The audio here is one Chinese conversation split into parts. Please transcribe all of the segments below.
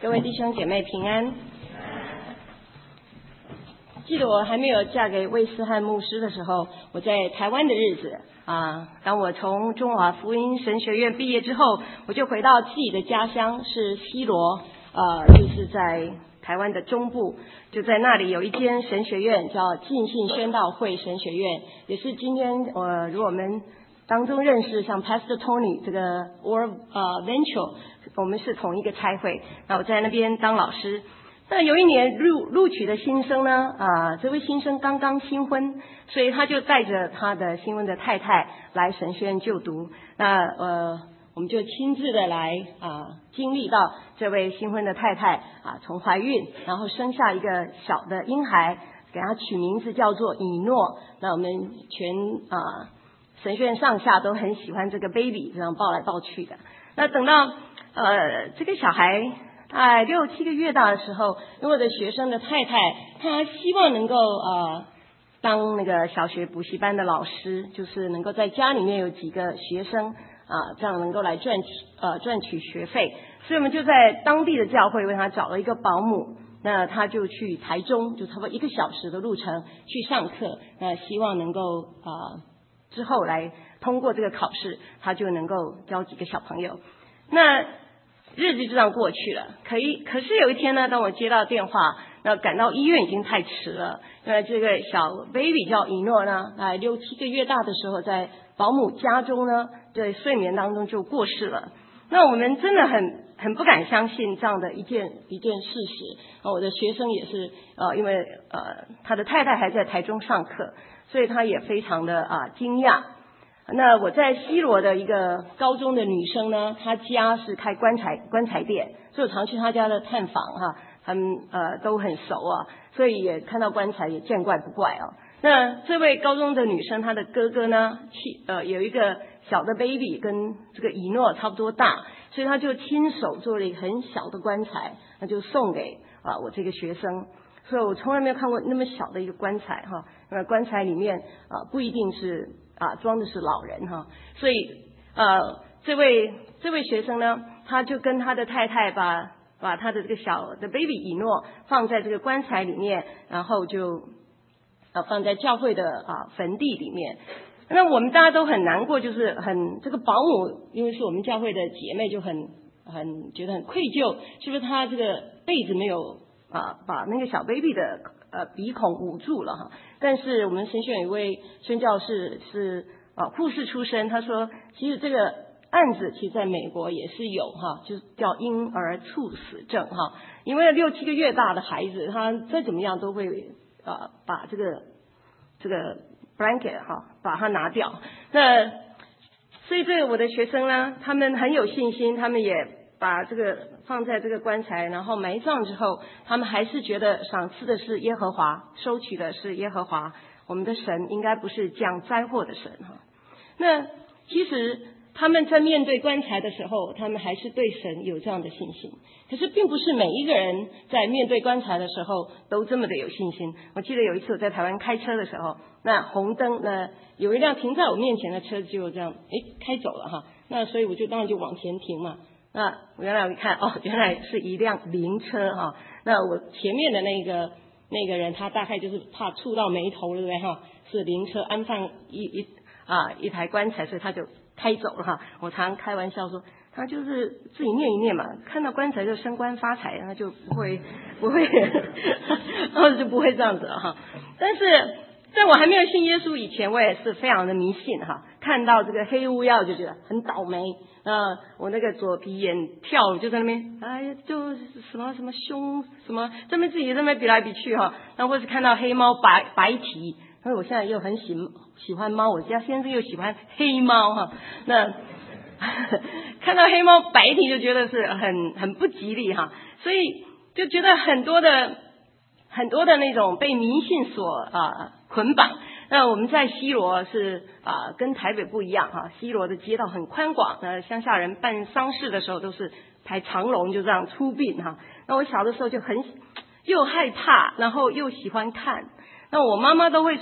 各位弟兄姐妹平安。记得我还没有嫁给魏思翰牧师的时候，我在台湾的日子当我从中华福音神学院毕业之后，我就回到自己的家乡，是西罗，就是在台湾的中部，就在那里有一间神学院叫浸信宣道会神学院，也是今天如果我们当中认识像 Pastor Tony 这个 Or Venture， 我们是同一个差会，那我在那边当老师。那有一年录取的新生呢，这位新生刚刚新婚，所以他就带着他的新婚的太太来神学院就读。那我们就亲自的来经历到这位新婚的太太从怀孕，然后生下一个小的婴孩，给他取名字叫做以诺。那我们全神学院上下都很喜欢这个 baby， 这样抱来抱去的。那等到这个小孩6、7个月大的时候，因为我的学生的太太，她希望能够当那个小学补习班的老师，就是能够在家里面有几个学生这样能够来赚取学费，所以我们就在当地的教会为他找了一个保姆。那他就去台中，就差不多1个小时的路程去上课，那希望能够之后来通过这个考试，他就能够教几个小朋友。那日子就这样过去了。可是有一天呢，当我接到电话，那赶到医院已经太迟了。这个小 baby 叫以诺呢，6、7个月大的时候，在保姆家中呢，在睡眠当中就过世了。那我们真的很不敢相信这样的一件事实。我的学生也是因为他的太太还在台中上课，所以他也非常的惊讶。那我在西罗的一个高中的女生呢，她家是开棺材店，所以我常去她家的探访他们都很熟所以也看到棺材也见怪不怪那这位高中的女生，她的哥哥呢有一个小的 baby 跟这个以诺差不多大，所以他就亲手做了一个很小的棺材，那就送给我这个学生。所以我从来没有看过那么小的一个棺材棺材里面不一定是装的是老人所以这位学生呢，他就跟他的太太把他的这个小的 baby 以诺放在这个棺材里面，然后就放在教会的坟地里面。那我们大家都很难过，就是这个保姆，因为是我们教会的姐妹，就很觉得很愧疚，是不是她这个被子没有把那个小 baby 的鼻孔捂住了但是我们神学院有一位宣教士是护士出身，他说其实这个案子其实在美国也是有就是叫婴儿猝死症因为6、7个月大的孩子，他再怎么样都会把这个 blanket 把它拿掉。那所以这个我的学生呢，他们很有信心，他们也把这个放在这个棺材，然后埋葬之后，他们还是觉得赏赐的是耶和华，收取的是耶和华，我们的神应该不是降灾祸的神那其实他们在面对棺材的时候，他们还是对神有这样的信心。可是并不是每一个人在面对棺材的时候都这么的有信心。我记得有一次我在台湾开车的时候，那红灯，那有一辆停在我面前的车就这样开走了那所以我就当然就往前停嘛。那我原来我一看原来是一辆灵车那我前面的那个人，他大概就是怕触到眉头了，对不对是灵车安放一台棺材，所以他就开走了我常开玩笑说，他就是自己念一念嘛，看到棺材就升官发财，他就不会然后就不会这样子了但是在我还没有信耶稣以前，我也是非常的迷信看到这个黑乌鸦就觉得很倒霉我那个左皮眼跳就在那边就什么凶什么，这边自己这边比来比去那或是看到黑猫白蹄，因为我现在又很喜欢猫，我家先生又喜欢黑猫那看到黑猫白蹄就觉得是很不吉利所以就觉得很多的那种被迷信所捆绑。那我们在西罗是跟台北不一样西罗的街道很宽广，乡下人办丧事的时候都是排长龙就这样出殡那我小的时候就又害怕，然后又喜欢看。那我妈妈都会说，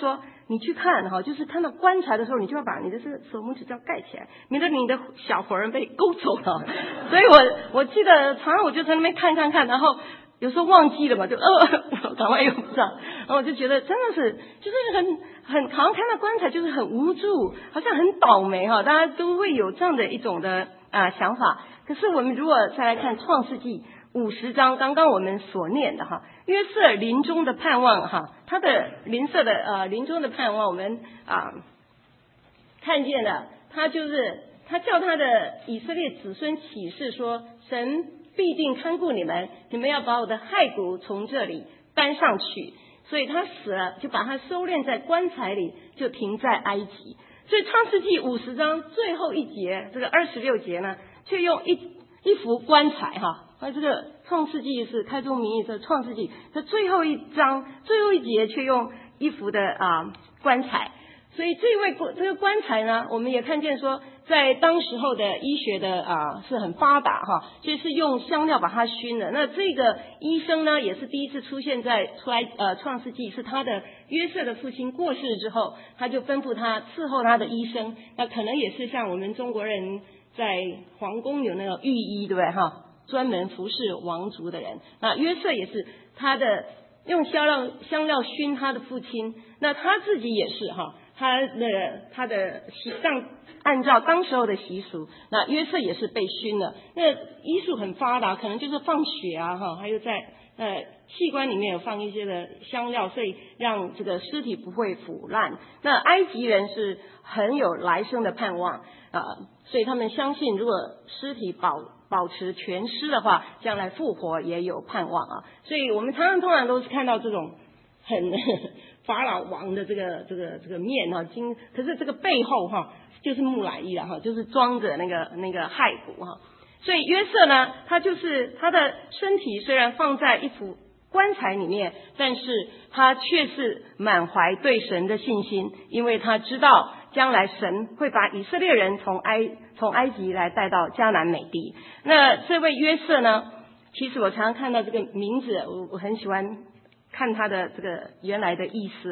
你去看哈，就是看到棺材的时候，你就要把你的这个手拇指这样盖起来，免得你的小魂被勾走了。所以我记得常常我就在那边看，然后有时候忘记了嘛，就赶快用上，然后我就觉得真的是就是很好像看到棺材就是很无助，好像很倒霉哈，大家都会有这样的一种的想法。可是我们如果再来看创世纪50章，刚刚我们所念的哈，约瑟临终的盼望哈，他的临终的盼望，我们看见了，他叫他的以色列子孙起誓说，神必定看顾你们要把我的骸骨从这里搬上去。所以他死了，就把他收敛在棺材里，就停在埃及。所以创世纪50章最后一节，这个26节呢，却用一幅棺材哈。这个创世纪是开宗明义，这创世纪这最后一章最后一节却用一幅的棺材。所以这个棺材呢，我们也看见说，在当时候的医学的是很发达哈，就是用香料把它熏的。那这个医生呢，也是第一次出现在创世纪，是他的约瑟的父亲过世之后，他就吩咐他伺候他的医生。那可能也是像我们中国人在皇宫有那个御医，对不对哈？专门服侍王族的人。那约瑟也是他的用香料熏他的父亲，那他自己也是哈。他的按照当时候的习俗，那约瑟也是被熏了。那医术很发达，可能就是放血哈，还有在器官里面有放一些的香料，所以让这个尸体不会腐烂。那埃及人是很有来生的盼望所以他们相信，如果尸体保持全尸的话，将来复活也有盼望所以我们通常都是看到这种很法老王的这个面可是这个背后就是木乃伊了就是装着那个骸骨所以约瑟呢，他就是他的身体虽然放在一幅棺材里面，但是他却是满怀对神的信心，因为他知道将来神会把以色列人从埃及来带到迦南美地。那这位约瑟呢，其实我常常看到这个名字，我很喜欢看他的这个原来的意思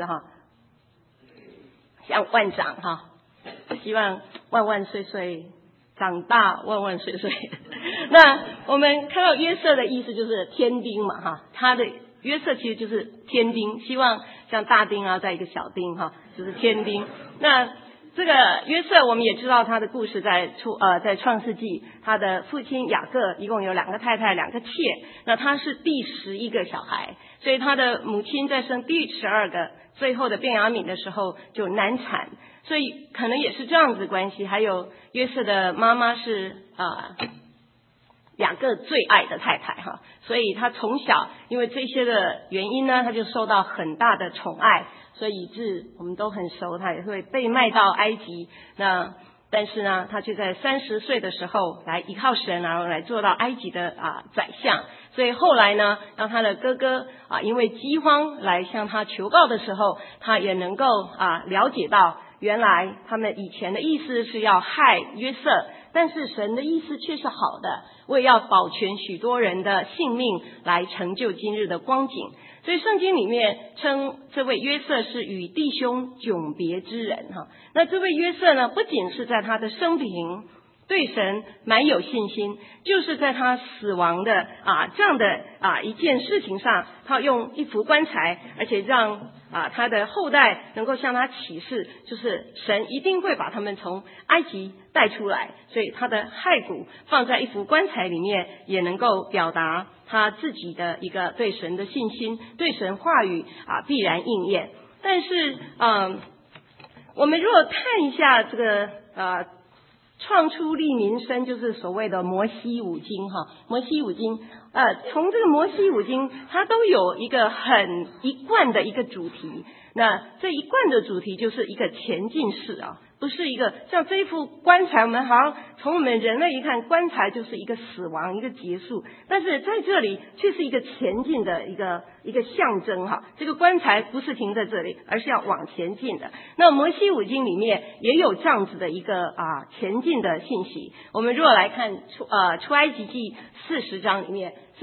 像万长希望万万岁岁长大万万岁岁。那我们看到约瑟的意思就是天丁嘛他的约瑟其实就是天丁，希望像大丁再一个小丁就是天丁。那这个约瑟我们也知道他的故事在创世纪，他的父亲雅各一共有2个太太2个妾，那他是第11个小孩，所以他的母亲在生第12个最后的便雅悯的时候就难产，所以可能也是这样子关系。还有约瑟的妈妈是雅各最爱的太太所以他从小因为这些的原因呢，他就受到很大的宠爱，所以以致我们都很熟，他也会被卖到埃及。那但是呢，他却在30岁的时候来依靠神，然后来做到埃及的宰相。所以后来呢，当他的哥哥因为饥荒来向他求告的时候，他也能够了解到原来他们以前的意思是要害约瑟，但是神的意思却是好的，为要保全许多人的性命，来成就今日的光景。所以圣经里面称这位约瑟是与弟兄迥别之人那这位约瑟呢，不仅是在他的生平对神蛮有信心，就是在他死亡的这样的一件事情上，他用一幅棺材，而且让他的后代能够向他启示，就是神一定会把他们从埃及带出来。所以他的骸骨放在一幅棺材里面，也能够表达他自己的一个对神的信心，对神话语必然应验。但是我们如果看一下这个创出利民生，就是所谓的摩西五经摩西五经从这个摩西五经它都有一个很一贯的一个主题。那这一贯的主题就是一个前进式不是一个像这一副棺材，我们好像从我们人类一看，棺材就是一个死亡一个结束，但是在这里却是一个前进的一个象征这个棺材不是停在这里，而是要往前进的。那摩西五经里面也有这样子的一个前进的信息。我们如果来看出埃及记40章里面，是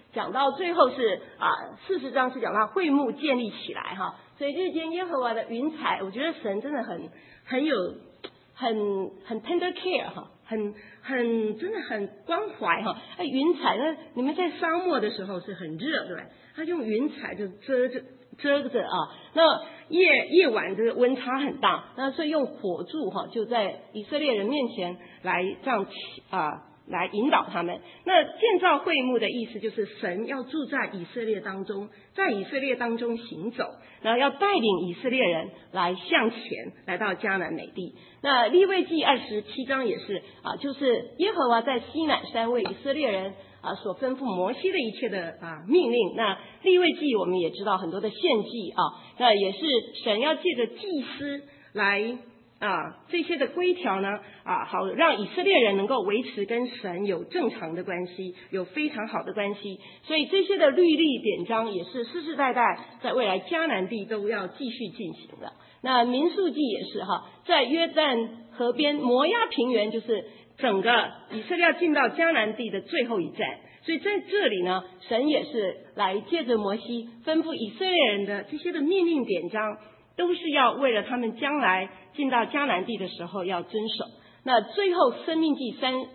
讲到最后是40章是讲到会幕建立起来哈，所以日间耶和华的云彩，我觉得神真的很有很 tender care 哈，真的很关怀哈。云彩呢，你们在沙漠的时候是很热，对吧？他用云彩就遮着那夜晚这个温差很大，那所以用火柱哈，就在以色列人面前来这样来引导他们。那建造会幕的意思就是神要住在以色列当中，在以色列当中行走，然后要带领以色列人来向前来到迦南美地。那利未记27章也是就是耶和华在西乃山为以色列人所吩咐摩西的一切的命令。那利未记我们也知道很多的献祭那也是神要借着祭司来这些的规条呢好让以色列人能够维持跟神有正常的关系，有非常好的关系。所以这些的律例典章也是世世代代在未来迦南地都要继续进行的。那民数记也是在约旦河边摩押平原，就是整个以色列要进到迦南地的最后一站。所以在这里呢，神也是来借着摩西吩咐以色列人的这些的命令典章，都是要为了他们将来进到迦南地的时候要遵守。那最后申命记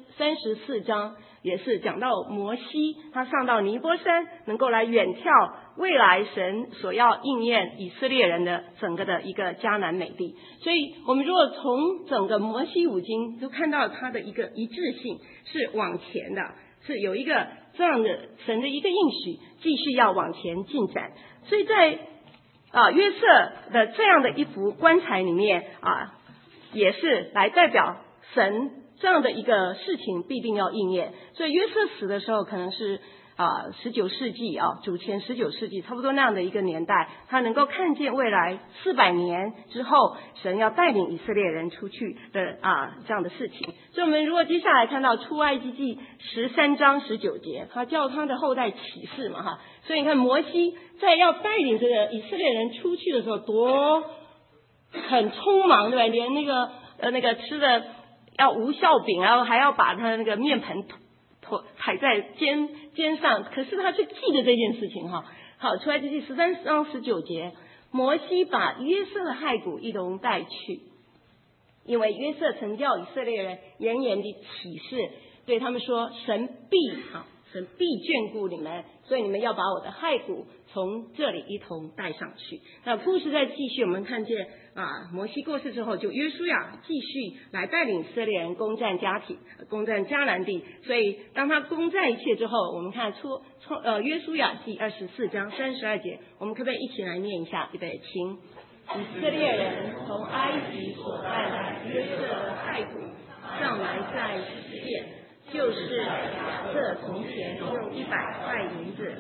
34章也是讲到摩西他上到尼波山，能够来远眺未来神所要应验以色列人的整个的一个迦南美地。所以我们如果从整个摩西五经就看到它的一个一致性是往前的，是有一个这样的神的一个应许继续要往前进展。所以在约瑟的这样的一幅棺材里面也是来代表神这样的一个事情必定要应验。所以约瑟死的时候可能是19世纪主前19世纪差不多那样的一个年代，他能够看见未来400年之后神要带领以色列人出去的这样的事情。所以我们如果接下来看到出埃及记13章19节，他叫他的后代起誓嘛所以你看摩西在要带领这个以色列人出去的时候多很匆忙，对吧？连那个吃的要无酵饼，然后还要把他那个面盆抬在肩上，可是他却记得这件事情好，出埃及记13章19节，摩西把约瑟的骸骨一同带去，因为约瑟曾叫以色列人严严地起誓，对他们说神必眷顾你们，所以你们要把我的骸骨从这里一同带上去。那故事再继续，我们看见摩西过世之后，就约书亚继续来带领以色列人攻占迦南地。所以当他攻占一切之后，我们看约书亚记24章32节，我们可不可以一起来念一下？预备，请。以色列人从埃及所带来约瑟的骸骨上埋在示剑，就是亚瑟从前用100块银子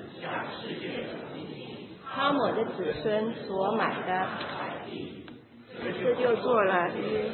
哈抹的子孙所买的，这就做了约。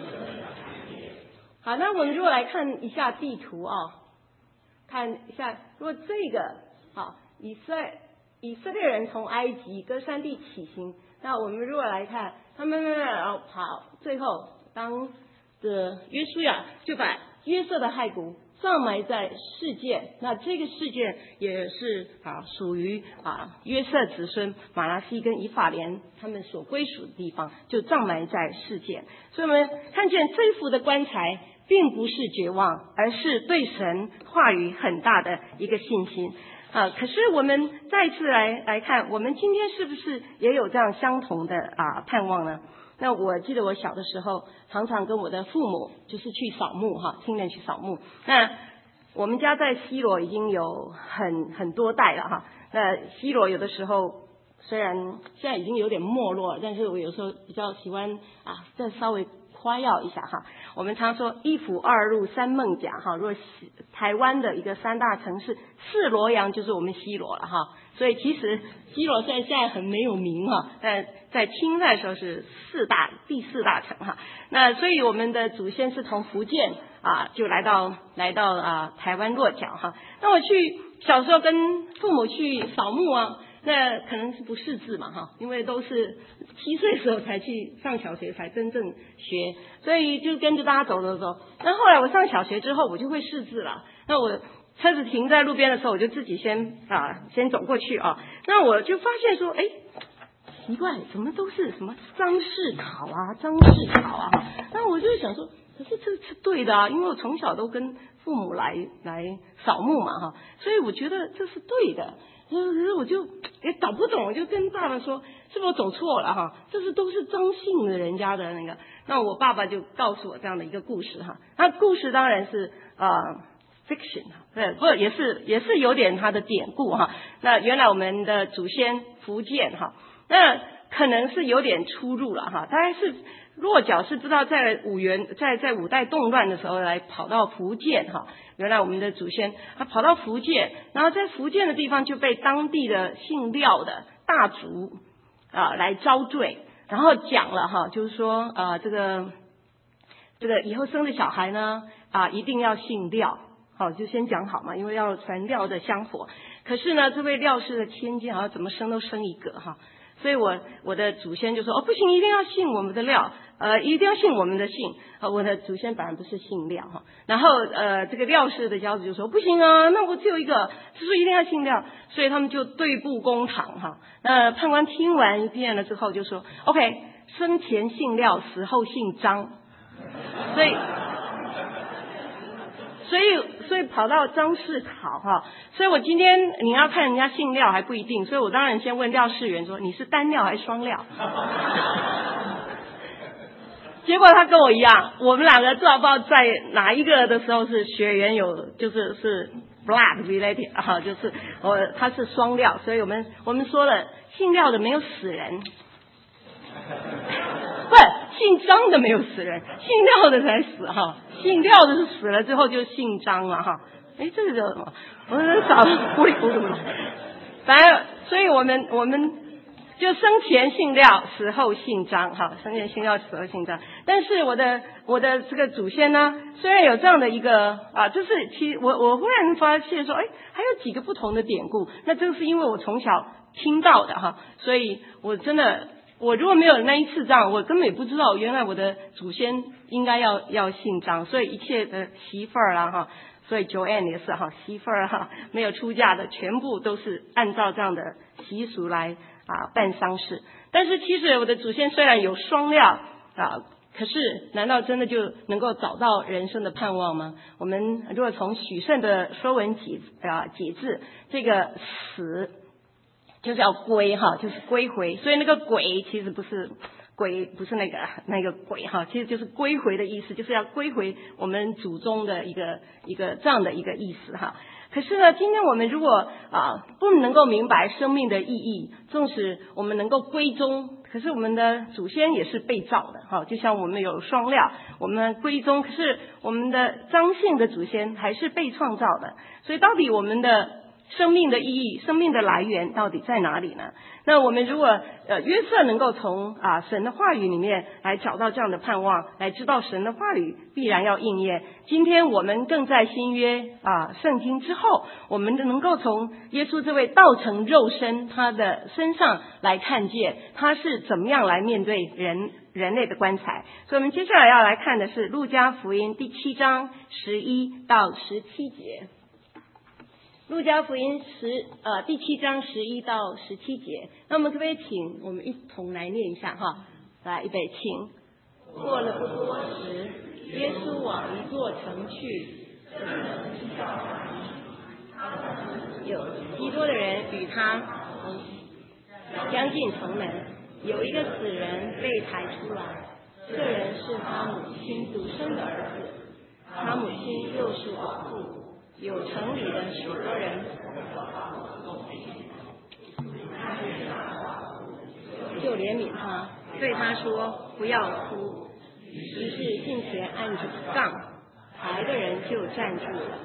好，那我们如果来看一下地图看一下，如果这个以色列人从埃及歌珊地起行，那我们如果来看他们最后当的约书亚就把约瑟的骸骨葬埋在示剑，那这个示剑也是属于约瑟子孙马拿西跟以法莲他们所归属的地方，就葬埋在示剑。所以我们看见这幅的棺材并不是绝望，而是对神话语很大的一个信心可是我们再一次来看，我们今天是不是也有这样相同的盼望呢？那我记得我小的时候常常跟我的父母就是去扫墓亲人去扫墓。那我们家在西螺已经有很多代了那西螺有的时候虽然现在已经有点没落了，但是我有时候比较喜欢再稍微夸耀一下我们常说一府二路三艋甲如果台湾的一个3大城市4罗阳就是我们西螺了所以其实西螺现在很没有名但在清代的时候是第4大城那所以我们的祖先是从福建就来到台湾落脚那我小时候跟父母去扫墓那可能是不识字嘛因为都是7岁的时候才去上小学才真正学，所以就跟着大家走。那后来我上小学之后我就会识字了，那我车子停在路边的时候，我就自己先走过去啊。那我就发现说，奇怪，怎么都是什么张氏草啊，张氏草啊。那我就想说，可是这是对的啊，因为我从小都跟父母来扫墓嘛哈，所以我觉得这是对的。可是我就也搞不懂，我就跟爸爸说，是不是我走错了哈？这是都是张姓的人家的那个。那我爸爸就告诉我这样的一个故事哈。那故事当然是fiction 对，不也是有点它的典故哈。那原来我们的祖先福建哈，那可能是有点出入了哈。大概是落脚是不知道在五代动乱的时候来跑到福建哈。原来我们的祖先他跑到福建，然后在福建的地方就被当地的姓廖的大族来招赘，然后讲了哈，就是说这个以后生的小孩呢一定要姓廖，好就先讲好嘛，因为要传廖的香火。可是呢，这位廖氏的千金好像怎么生都生一个哈，所以我的祖先就说不行，一定要姓我们的廖，一定要姓我们的姓。我的祖先本来不是姓廖哈，然后这个廖氏的家族就说不行啊，那我只有一个，就说一定要姓廖，所以他们就对簿公堂哈。那判官听完一遍了之后就说 OK， 生前姓廖，死后姓张，所以跑到张氏考哈，所以我今天你要看人家姓廖还不一定，所以我当然先问廖氏员说你是单廖还是双廖？结果他跟我一样，我们两个不知道在哪一个的时候是血缘是 blood related 哈，就是他是双廖，所以我们说了姓廖的没有死人。不，姓张的没有死人，姓廖的才死哈。姓廖的是死了之后就姓张了哈。这个叫什么？我找糊里糊涂的。反正，所以我们就生前姓廖，死后姓张哈。生前姓廖，死后姓张。但是我的这个祖先呢，虽然有这样的一个就是其实我忽然发现说，还有几个不同的典故。那这个是因为我从小听到的哈，所以我真的。我如果没有那一次这样，我根本也不知道原来我的祖先应该要姓张，所以一切的媳妇儿啦哈，所以 Joanne 也是哈，媳妇儿哈没有出嫁的全部都是按照这样的习俗来办丧事。但是其实我的祖先虽然有双料可是难道真的就能够找到人生的盼望吗？我们如果从许慎的《说文解字》这个死。就是要归哈，就是归回，所以那个鬼其实不是鬼，不是那个鬼哈，其实就是归回的意思，就是要归回我们祖宗的一个这样的一个意思哈。可是呢，今天我们如果不能够明白生命的意义，纵使我们能够归宗，可是我们的祖先也是被造的哈，就像我们有双料，我们归宗，可是我们的张姓的祖先还是被创造的，所以到底我们的生命的意义，生命的来源到底在哪里呢？那我们如果约瑟能够从神的话语里面来找到这样的盼望，来知道神的话语必然要应验。今天我们更在新约圣经之后，我们能够从耶稣这位道成肉身他的身上来看见他是怎么样来面对人类的棺材。所以我们接下来要来看的是路加福音第7章11到17节。路加福音第7章11到17节，那我们可不可以请我们一同来念一下哈？来，预备，请。过了不多时，耶稣往一座城去，有极多的人与他将近城门，有一个死人被抬出来，这人是他母亲独生的儿子，他母亲又是寡妇。有城里的许多人就怜悯他，对他说不要哭。于是近前按着杠，抬的人就站住了。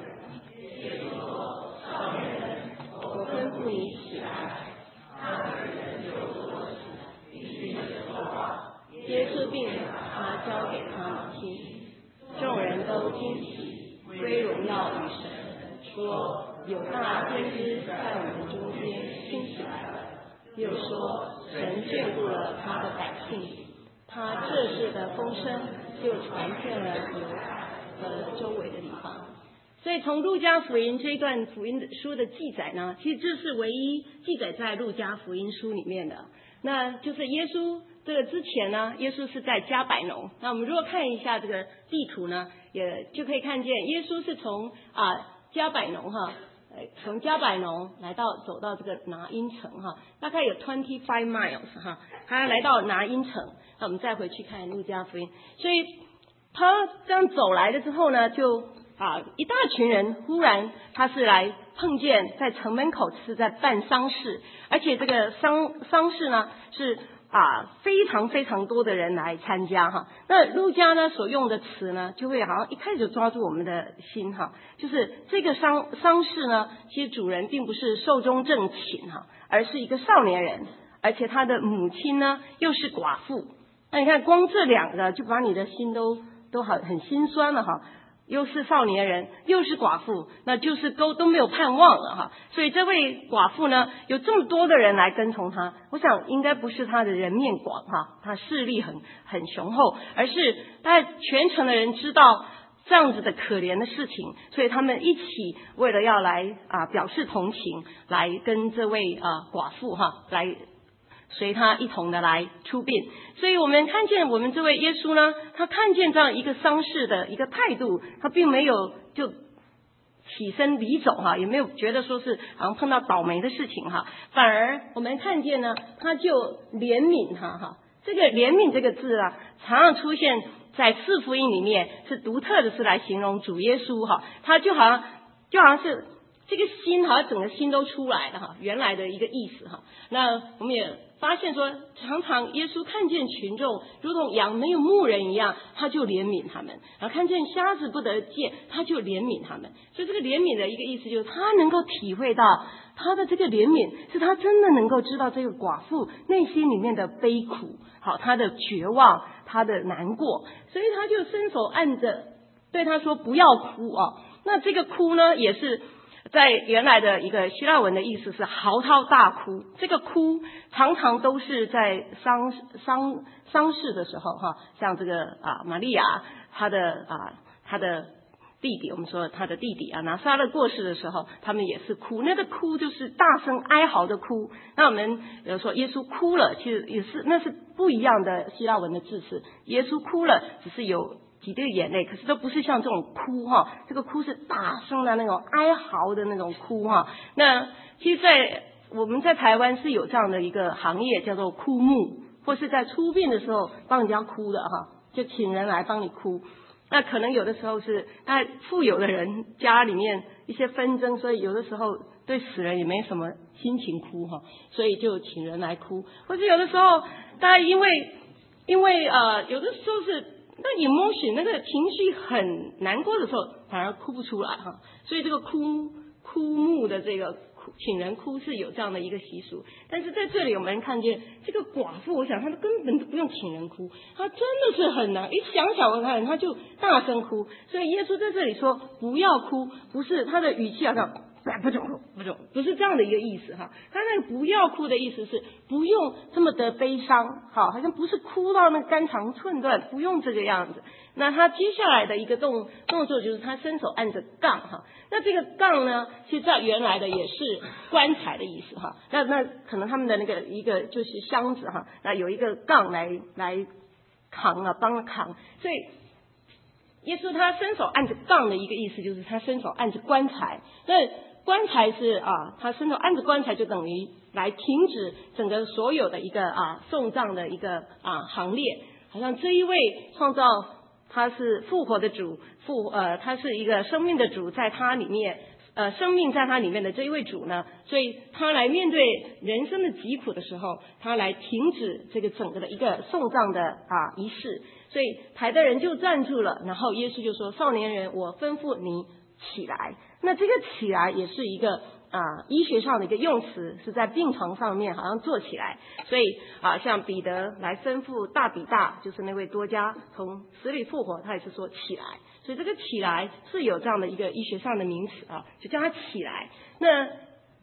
我吩咐你起来。耶稣并把他交给他母亲，众人都惊奇，归荣耀与神，说有大先知在我们中间兴起来了，又说神眷顾了他的百姓，他这事的风声就传遍了犹太和周围的地方。 所以从路加福音这一段福音书的记载呢，其实这是唯一记载在路加福音书里面的。那就是耶稣这个之前呢，耶稣是在加百农。那我们如果看一下这个地图呢，也就可以看见耶稣是从加百农从加百农走到这个拿因城大概有25 miles 他来到拿因城。那我们再回去看路加福音，所以他这样走来了之后呢，就一大群人忽然他是来碰见在城门口是在办丧事，而且这个丧事呢是非常非常多的人来参加那路加呢所用的词呢，就会好像一开始就抓住我们的心就是这个丧事呢，其实主人并不是寿终正寝而是一个少年人，而且他的母亲呢又是寡妇。那你看光这两个就把你的心都很心酸了又是少年人，又是寡妇，那就是都没有盼望了所以这位寡妇呢，有这么多的人来跟从他，我想应该不是他的人面广他势力很雄厚，而是大概全城的人知道这样子的可怜的事情，所以他们一起为了要来表示同情，来跟这位寡妇来随他一同的来出殡。所以我们看见我们这位耶稣呢，他看见这样一个丧事的一个态度，他并没有就起身离走也没有觉得说是好像碰到倒霉的事情反而我们看见呢，他就怜悯这个怜悯这个字常常出现在四福音里面，是独特的是来形容主耶稣他就好像是这个心好像整个心都出来了原来的一个意思那我们也发现说，常常耶稣看见群众如同羊没有牧人一样，他就怜悯他们，然后看见瞎子不得见，他就怜悯他们。所以这个怜悯的一个意思就是他能够体会到他的这个怜悯，是他真的能够知道这个寡妇内心里面的悲苦他的绝望，他的难过，所以他就伸手按着对他说不要哭那这个哭呢，也是在原来的一个希腊文的意思是嚎啕大哭。这个哭常常都是在丧事的时候像这个玛利亚她的弟弟，我们说他的弟弟拿撒勒过世的时候，他们也是哭，那个哭就是大声哀嚎的哭。那我们有说耶稣哭了，其实也是那是不一样的希腊文的字词，耶稣哭了只是有几滴眼泪，可是都不是像这种哭这个哭是大声的那种哀嚎的那种哭那其实我们在台湾是有这样的一个行业叫做哭墓，或是在出殡的时候帮人家哭的就请人来帮你哭。那可能有的时候是富有的人家里面一些纷争，所以有的时候对死人也没什么心情哭所以就请人来哭。或者有的时候大家因为有的时候是那 emotion 那个情绪很难过的时候反而哭不出来所以这个哭墓的这个请人哭是有这样的一个习俗。但是在这里我们看见这个寡妇，我想她根本就不用请人哭，她真的是很难，一想我看她就大声哭。所以耶稣在这里说不要哭，不是他的语气好像不准哭，不是这样的一个意思他那个不要哭的意思是不用这么的悲伤好像不是哭到那肝肠寸断，不用这个样子。那他接下来的一个动作就是他伸手按着杠那这个杠呢，其实在原来的也是棺材的意思那可能他们的那个一个就是箱子那有一个杠来扛帮他扛。所以耶稣他伸手按着杠的一个意思就是他伸手按着棺材。那棺材是他伸手按着棺材，就等于来停止整个所有的一个送葬的一个行列。好像这一位创造他是复活的主，他是一个生命的主，在他里面生命在他里面的这一位主呢，所以他来面对人生的疾苦的时候，他来停止这个整个的一个送葬的仪式。所以台的人就站住了，然后耶稣就说少年人，我吩咐你起来。那这个起来也是一个医学上的一个用词，是在病床上面好像坐起来。所以像彼得来吩咐大比大，就是那位多加从死里复活，他也是说起来。所以这个起来是有这样的一个医学上的名词就叫他起来。那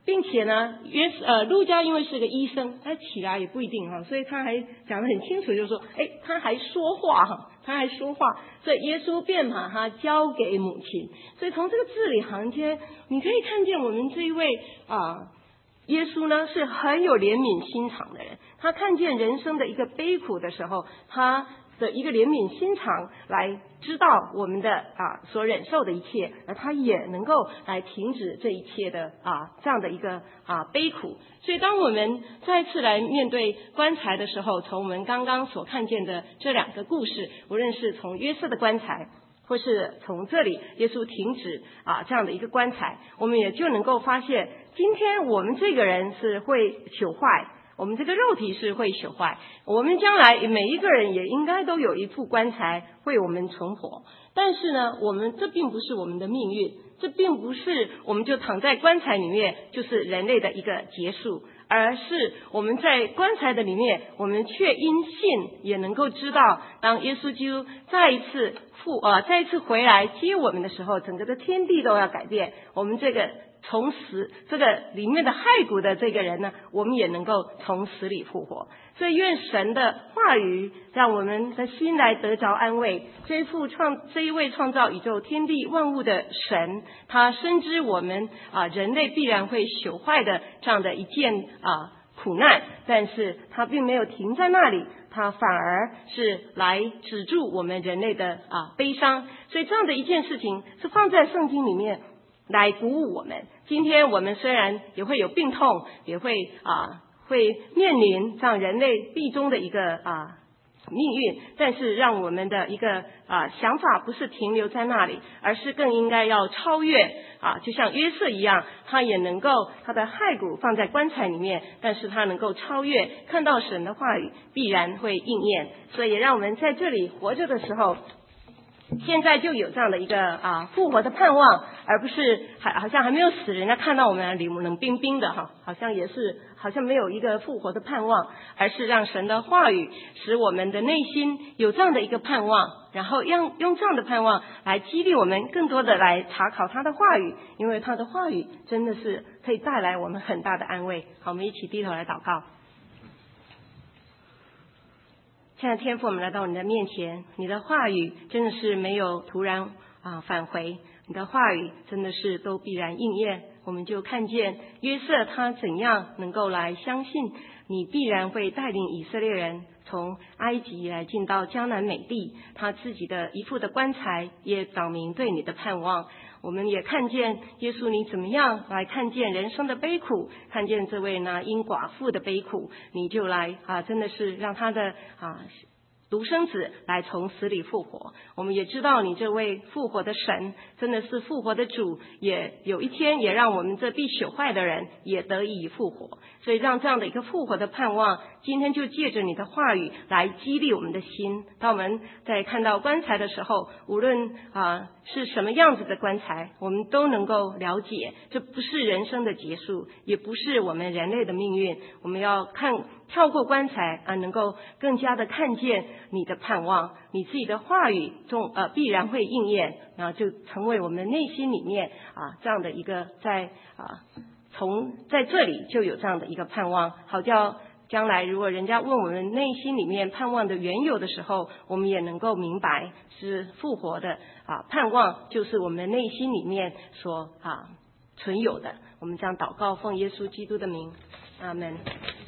并且呢，路加因为是个医生，他起来也不一定哈，所以他还讲得很清楚，就是说，他还说话哈，所以耶稣便把他交给母亲。所以从这个字里行间，你可以看见我们这一位耶稣呢是很有怜悯心肠的人。他看见人生的一个悲苦的时候，他的一个怜悯心肠来知道我们的所忍受的一切，而他也能够来停止这一切的这样的一个悲苦。所以当我们再次来面对棺材的时候，从我们刚刚所看见的这两个故事，无论是从约瑟的棺材，或是从这里耶稣停止这样的一个棺材，我们也就能够发现，今天我们这个人是会朽坏，我们这个肉体是会朽坏，我们将来每一个人也应该都有一副棺材为我们存活。但是呢，这并不是我们的命运，这并不是我们就躺在棺材里面就是人类的一个结束，而是我们在棺材的里面，我们却因信也能够知道，当耶稣基督再一次回来接我们的时候，整个的天地都要改变，我们这个从死这个里面的骸骨的这个人呢，我们也能够从死里复活。所以愿神的话语让我们的心来得着安慰。这一位创造宇宙天地万物的神，他深知我们人类必然会朽坏的这样的一件苦难，但是他并没有停在那里，他反而是来止住我们人类的悲伤。所以这样的一件事情是放在圣经里面来鼓舞我们。今天我们虽然也会有病痛，也会面临这样人类必终的一个命运，但是让我们的一个想法不是停留在那里，而是更应该要超越就像约瑟一样，他也能够他的骸骨放在棺材里面，但是他能够超越，看到神的话语必然会应验。所以也让我们在这里活着的时候，现在就有这样的一个复活的盼望，而不是好像还没有死，人家看到我们冷冰冰的好像没有一个复活的盼望，而是让神的话语使我们的内心有这样的一个盼望，然后用这样的盼望来激励我们更多的来查考他的话语，因为他的话语真的是可以带来我们很大的安慰。好，我们一起低头来祷告。亲爱的天父，我们来到你的面前，你的话语真的是没有突然返回，你的话语真的是都必然应验。我们就看见约瑟他怎样能够来相信你必然会带领以色列人从埃及来进到迦南美地，他自己的一副的棺材也表明对你的盼望。我们也看见耶稣你怎么样来看见人生的悲苦，看见这位拿因寡妇的悲苦，你就来真的是让他的独生子来从死里复活。我们也知道你这位复活的神真的是复活的主，也有一天也让我们这必朽坏的人也得以复活。所以让这样的一个复活的盼望，今天就借着你的话语来激励我们的心。当我们在看到棺材的时候，无论是什么样子的棺材，我们都能够了解，这不是人生的结束，也不是我们人类的命运。我们要跳过棺材能够更加的看见你的盼望，你自己的话语中必然会应验，然后就成为我们内心里面这样的一个在这里就有这样的一个盼望，好叫将来如果人家问我们内心里面盼望的缘由的时候，我们也能够明白是复活的盼望，就是我们内心里面所存有的。我们将祷告奉耶稣基督的名，阿们。